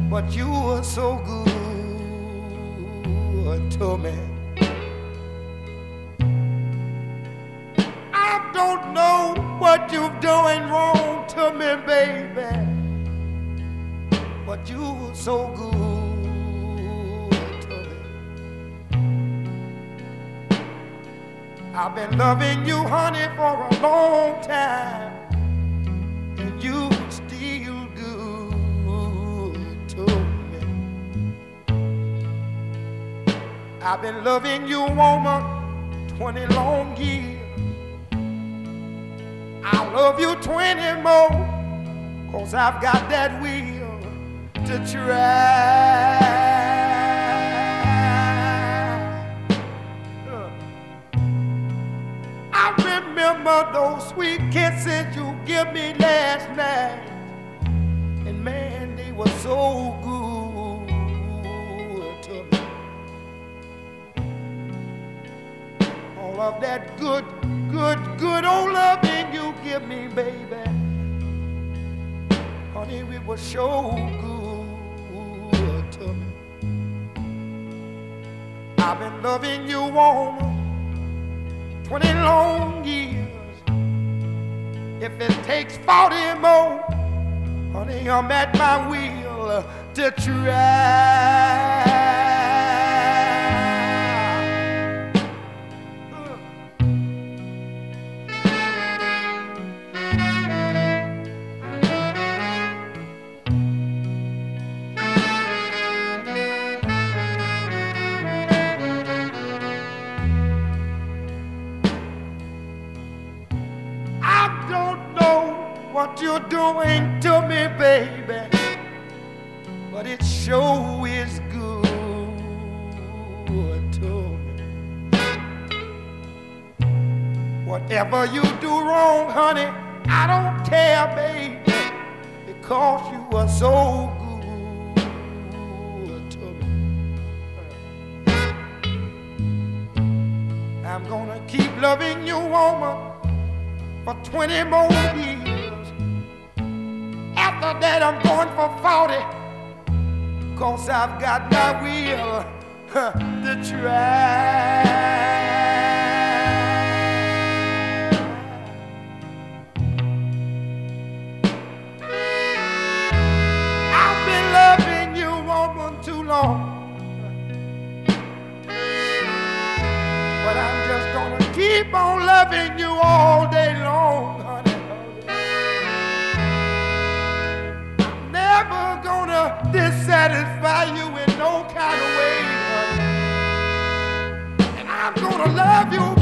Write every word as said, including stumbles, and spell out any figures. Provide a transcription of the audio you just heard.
but you were so good to me. I don't know what you're doing wrong to me, baby, but you were so good to me. I've been loving you, honey, for a long time, and you still good to me. I've been loving you, woman, twenty long years. I'll love you twenty more, 'cause I've got that will to try. I remember those sweet kisses you gave me last night, and man, they were so good to me. All of that good, good, good old loving you give me, baby, honey, it was so good to me. I've been loving you, woman, twenty long years. If it takes forty more, honey, I'm at my wheel to try. What you're doing to me, baby, but it sure is good to me. Whatever you do wrong, honey, I don't care, baby, because you are so good to me. I'm gonna keep loving you, woman, for twenty more years. After that, I'm going for forty, 'cause I've got my will huh, to try. I've been loving you, woman, too long, but I'm just gonna keep on loving you all day long, honey. Never gonna dissatisfy you in no kind of way, honey. And I'm gonna love you